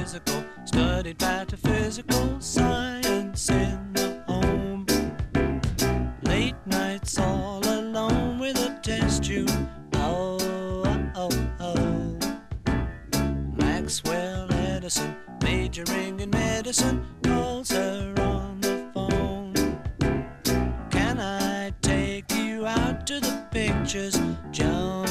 physical, studied metaphysical science in the home. Late nights all alone with a test tube. Oh, oh, oh. Maxwell Edison, majoring in medicine, calls her on the phone. Can I take you out to the pictures, Joan?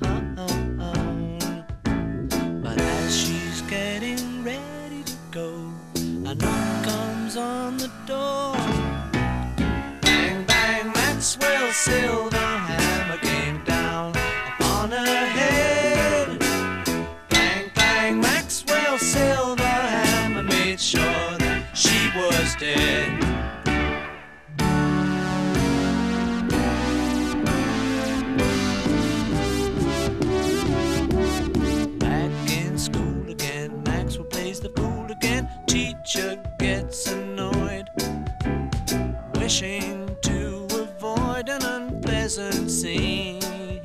But as she's getting ready to go, a knock comes on the door. Bang, bang, Maxwell's silver hammer came down upon her head. Bang, bang, Maxwell's silver hammer made sure that she was dead. The fool again, teacher gets annoyed, wishing to avoid an unpleasant scene.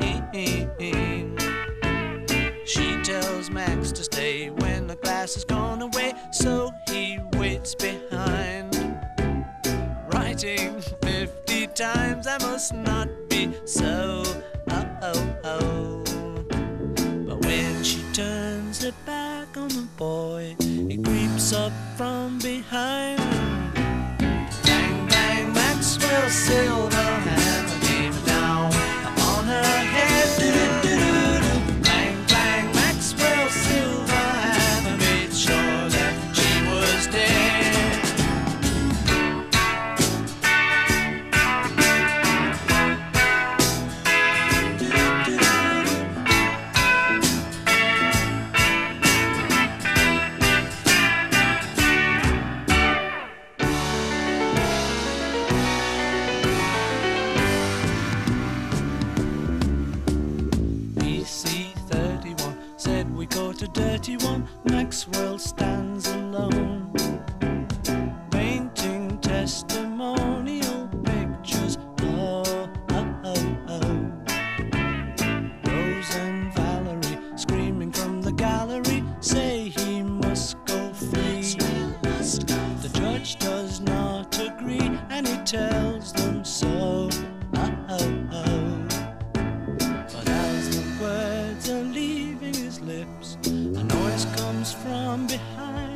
She tells Max to stay when the class has gone away, so he waits behind, writing 50 times, I must not be so. Oh, oh, oh. But when she turns her back on the boy, he creeps up from behind. Bang, bang, Maxwell's silver hammer came down upon her head. Do-do-do-do-do. Bang, bang, Maxwell's silver hammer made sure that she was dead. Go to dirty one, Maxwell stands alone, painting testimonial pictures. Oh, oh, oh, oh. Rose and Valerie screaming from the gallery say he must go free. The judge does not agree and he tells them so. Oh, oh, oh. But as the words are leaving his lips, a noise comes from behind.